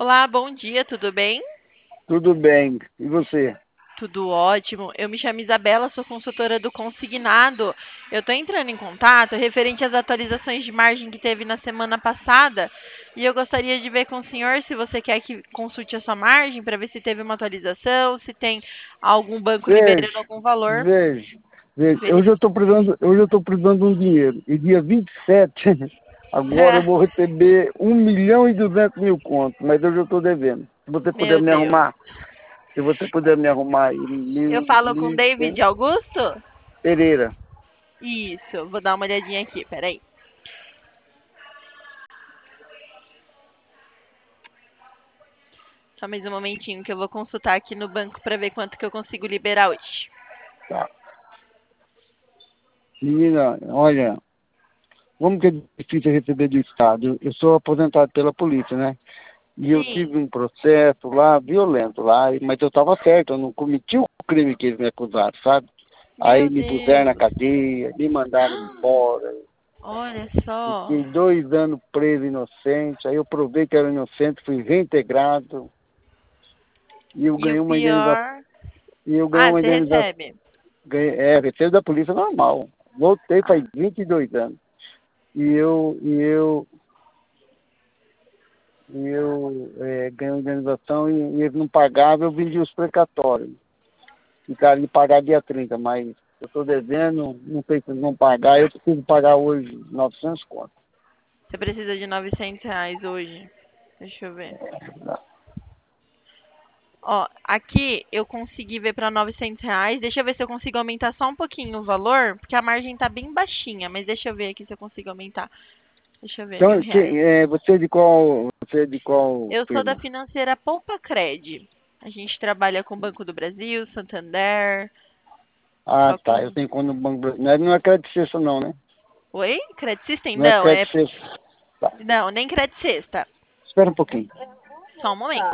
Olá, bom dia, tudo bem? Tudo bem. E você? Tudo ótimo. Eu me chamo Isabela, sou consultora do Consignado. Eu estou entrando em contato referente às atualizações de margem que teve na semana passada e eu gostaria de ver com o senhor se você quer que consulte a sua margem para ver se teve uma atualização, se tem algum banco liberando Veja, algum valor. veja, veja. Veri- Eu já estou precisando de um dinheiro. E dia 27, agora eu vou receber 1.200.000 contos, mas eu já estou devendo. Se você puder Meu me Deus. arrumar, se você puder me arrumar aí, Eu falo com David Augusto? Pereira. Isso, vou dar uma olhadinha aqui, peraí. Só mais um momentinho que eu vou consultar aqui no banco para ver quanto que eu consigo liberar hoje. Tá. Menina, olha, como que é difícil receber do Estado? Eu sou aposentado pela polícia, né? E eu Sim. tive um processo lá, violento lá, mas eu estava certo, eu não cometi o crime que eles me acusaram, sabe? Aí Meu me puseram na Deus. cadeia, me mandaram embora. Olha só. Fiquei 2 anos preso inocente, aí eu provei que era inocente, fui reintegrado e eu E o ganhei uma indenização. pior. E eu ganhei Ah, uma você indenização. recebe. Recebo da polícia normal. Voltei faz Ah, 22 anos. E eu ganhei uma indenização e eles não pagavam, eu vendi os precatórios. Ficaram de pagar dia 30, mas eu estou devendo, não sei se eles vão pagar, eu preciso pagar hoje 900 conto. você precisa de R$ 900 hoje. Deixa eu ver. Ó, aqui eu consegui ver para R$ 900. Deixa eu ver se eu consigo aumentar só um pouquinho o valor, porque a margem tá bem baixinha, mas deixa eu ver aqui se eu consigo aumentar. Deixa eu ver, Então, R$ 1.000. você é de qual Eu sou da firma? financeira Poupa Cred. A gente trabalha com Banco do Brasil, Santander, Ah, só tá, eu com... tenho conta no Banco Brasileiro. Não é crédito sexta não, né? Oi? Credit System? Não é Não, crédito sexta. Tá, Não, nem Credit Sexta. espera um pouquinho. Só um momento.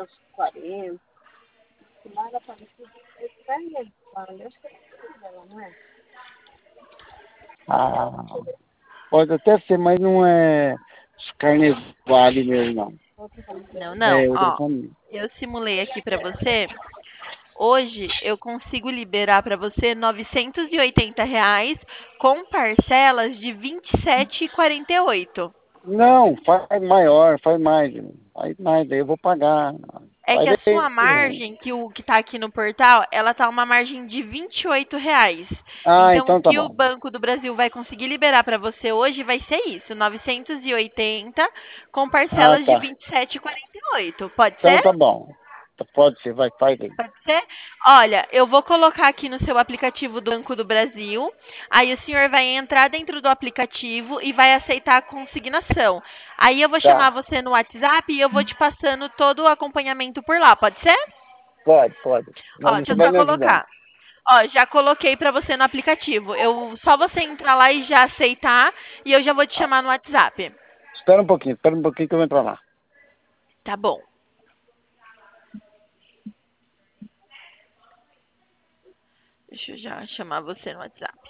Ah, pode até ser, mas não é Carnevale mesmo, não. Não, não. É outra Ó, família. eu simulei aqui pra você. Hoje eu consigo liberar pra você R$ 980 com parcelas de 27,48. Não, faz maior, faz mais. Faz mais, aí eu vou pagar. É que Faz a sua aí. margem, que o que tá aqui no portal, ela tá uma margem de R$ 28. Ah, Então, o então tá que o bom. Banco do Brasil vai conseguir liberar para você hoje vai ser isso, 980 com Ah, parcelas de tá. 27,48. Pode Então ser? tá bom. Pode ser, vai, faz aí. Pode ser? Olha, eu vou colocar aqui no seu aplicativo do Banco do Brasil. Aí o senhor vai entrar dentro do aplicativo e vai aceitar a consignação. Aí eu vou chamar Tá, você no WhatsApp e eu vou te passando todo o acompanhamento por lá. Pode ser? pode, pode. Ó, Mas deixa você eu vai só me ajudando. colocar. Ó, já coloquei pra você no aplicativo. Só você entrar lá e já aceitar e eu já vou te Ah, chamar no WhatsApp. espera um pouquinho que eu vou entrar lá. Tá bom. Deixa eu já chamar você no WhatsApp.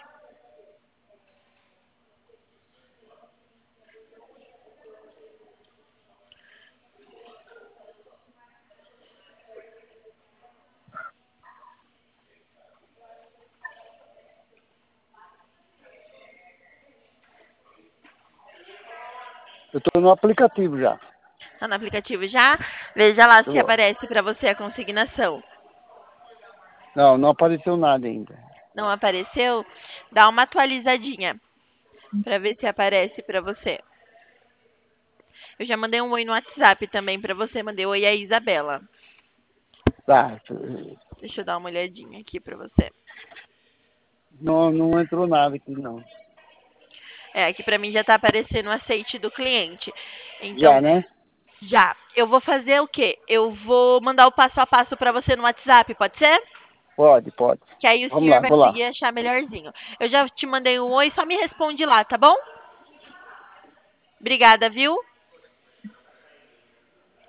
Eu tô no aplicativo já. Tá no aplicativo já? Veja lá se Tô. aparece pra você a consignação. Não, não apareceu nada ainda. Não apareceu? Dá uma atualizadinha pra ver se aparece pra você. Eu já mandei um oi no WhatsApp também pra você. Mandei oi a Isabela. Tá. Deixa eu dar uma olhadinha aqui pra você. Não, não entrou nada aqui, não. É, aqui pra mim já tá aparecendo o aceite do cliente. Já, Então, né? já. Eu vou fazer o quê? Eu vou mandar o passo a passo pra você no WhatsApp, pode ser? Pode, pode. Que aí o Vamos senhor lá, vai vou lá. conseguir achar melhorzinho. Eu já te mandei um oi, só me responde lá, tá bom? Obrigada, viu?